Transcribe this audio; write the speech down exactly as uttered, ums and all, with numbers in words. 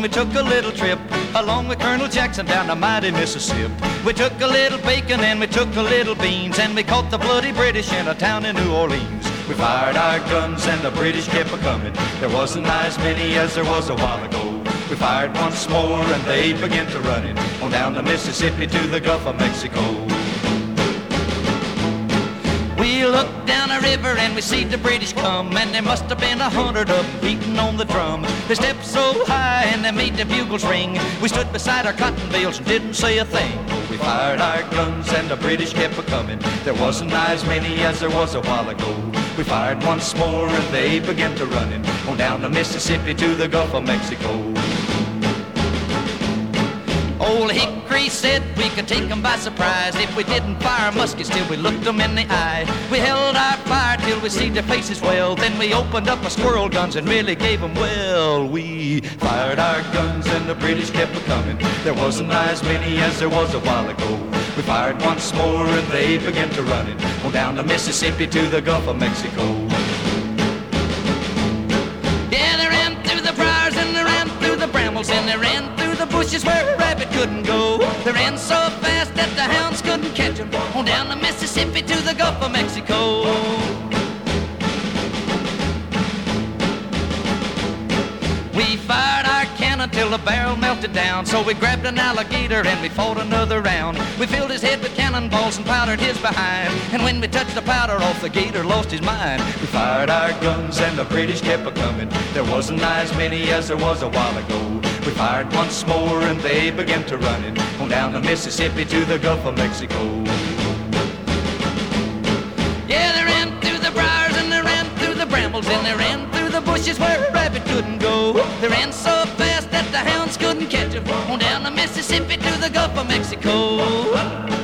we took a little trip along with Colonel Jackson down the mighty Mississippi. We took a little bacon and we took a little beans, and we caught the bloody British in a town in New Orleans. We fired our guns and the British kept a-coming. There wasn't as many as there was a while ago. We fired once more and they began to run it on down the Mississippi to the Gulf of Mexico. We looked down a river and we see the British come, and there must have been a hundred of them beating on the drum. They stepped so high and they made the bugles ring. We stood beside our cotton bales and didn't say a thing. We fired our guns and the British kept a-coming. There wasn't as many as there was a while ago. We fired once more and they began to run it on down the Mississippi to the Gulf of Mexico. Old Hickory said we could take them by surprise if we didn't fire muskets till we looked them in the eye. We held our fire till we see their faces well, then we opened up our squirrel guns and really gave them well. We fired our guns and the British kept a-coming. There wasn't as many as there was a while ago. We fired once more and they began to run it on down the Mississippi to the Gulf of Mexico. Yeah, they ran through the briars and they ran through the brambles and they ran through the bushes where a rabbit couldn't go. They ran so fast that the hounds couldn't catch them on down the Mississippi to the Gulf of Mexico. We fired our cannon till the barrel melted down, so we grabbed an alligator and we fought another round. We filled his head with cannonballs and powdered his behind, and when we touched the powder off, the gator lost his mind. We fired our guns and the British kept a-coming. There wasn't as many as there was a while ago. We fired once more and they began to run it on down the Mississippi to the Gulf of Mexico. Yeah, they ran through the briars and they ran through the brambles and they ran through the bushes where a rabbit couldn't go. They ran so fast that the hounds couldn't catch them on down the Mississippi to the Gulf of Mexico.